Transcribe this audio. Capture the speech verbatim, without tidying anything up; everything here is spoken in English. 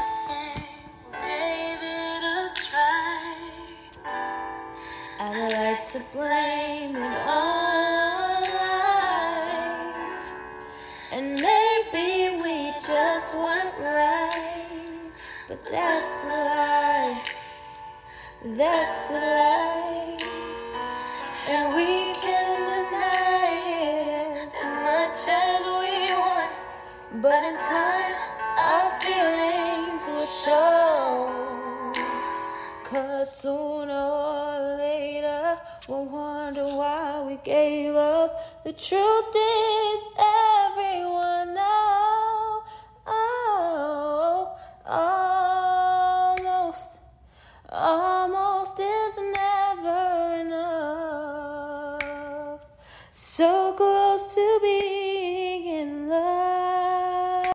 say we gave it a try. I'd like to blame it all on life, and maybe we just weren't right. But that's a lie, that's a lie, and we can deny it as much as we want. But in time, our feelings will show. Cause sooner or later, we'll wonder why we gave up. The truth is,